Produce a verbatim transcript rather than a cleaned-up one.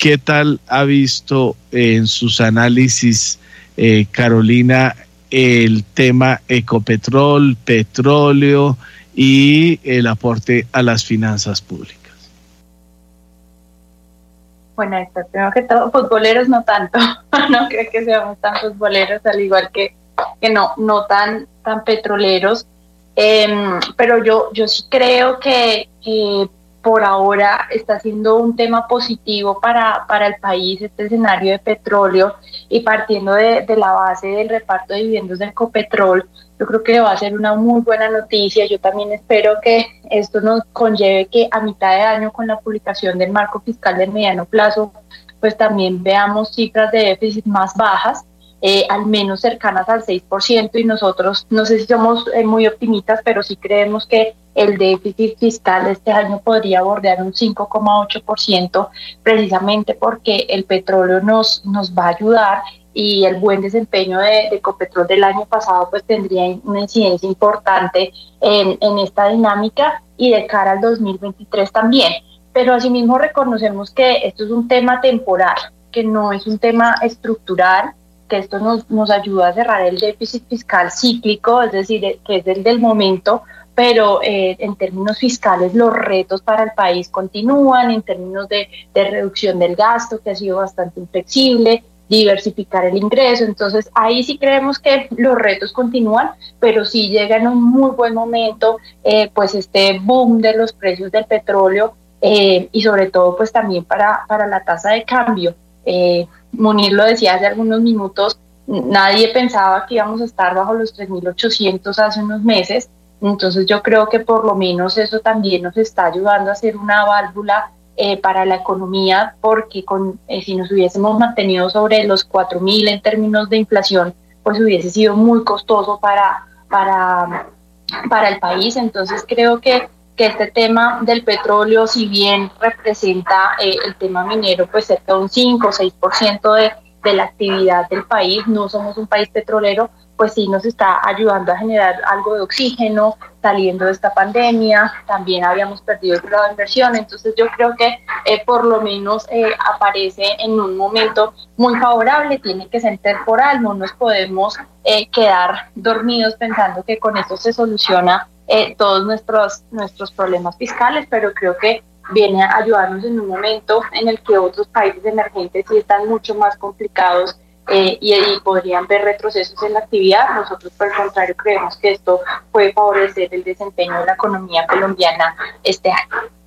¿qué tal ha visto en sus análisis, eh, Carolina, el tema Ecopetrol, petróleo y el aporte a las finanzas públicas? Bueno, esto, primero que todo, futboleros no tanto, no creo que seamos tan futboleros, al igual que, que no, no tan, tan petroleros, eh, pero yo, yo sí creo que, que por ahora está siendo un tema positivo para, para el país este escenario de petróleo, y partiendo de, de la base del reparto de dividendos del Ecopetrol, yo creo que va a ser una muy buena noticia. Yo también espero que esto nos conlleve que a mitad de año, con la publicación del marco fiscal del mediano plazo, pues también veamos cifras de déficit más bajas, eh, al menos cercanas al seis por ciento, y nosotros, no sé si somos eh, muy optimistas, pero sí creemos que el déficit fiscal de este año podría bordear un cinco coma ocho por ciento, precisamente porque el petróleo nos, nos va a ayudar, y el buen desempeño de, de Ecopetrol del año pasado pues tendría una incidencia importante en, en esta dinámica, y de cara al dos mil veintitrés también. Pero asimismo reconocemos que esto es un tema temporal, que no es un tema estructural, que esto nos, nos ayuda a cerrar el déficit fiscal cíclico, es decir, que es el del momento, pero eh, en términos fiscales los retos para el país continúan, en términos de, de reducción del gasto, que ha sido bastante inflexible, diversificar el ingreso. Entonces ahí sí creemos que los retos continúan, pero sí llega en un muy buen momento, eh, pues este boom de los precios del petróleo, eh, y sobre todo pues también para, para la tasa de cambio. Eh, Munir lo decía hace algunos minutos, nadie pensaba que íbamos a estar bajo los tres mil ochocientos hace unos meses, entonces yo creo que por lo menos eso también nos está ayudando a hacer una válvula Eh, para la economía, porque con, eh, si nos hubiésemos mantenido sobre los cuatro mil en términos de inflación, pues hubiese sido muy costoso para, para, para el país. Entonces creo que, que este tema del petróleo, si bien representa eh, el tema minero, pues cerca de un cinco o seis por ciento de, de la actividad del país, no somos un país petrolero, pues sí nos está ayudando a generar algo de oxígeno saliendo de esta pandemia. También habíamos perdido el grado de inversión, entonces yo creo que eh, por lo menos eh, aparece en un momento muy favorable. Tiene que ser temporal, no nos podemos eh, quedar dormidos pensando que con esto se soluciona eh, todos nuestros, nuestros problemas fiscales, pero creo que viene a ayudarnos en un momento en el que otros países emergentes sí están mucho más complicados, Eh, y, y podrían ver retrocesos en la actividad. Nosotros, por el contrario, creemos que esto puede favorecer el desempeño de la economía colombiana este año.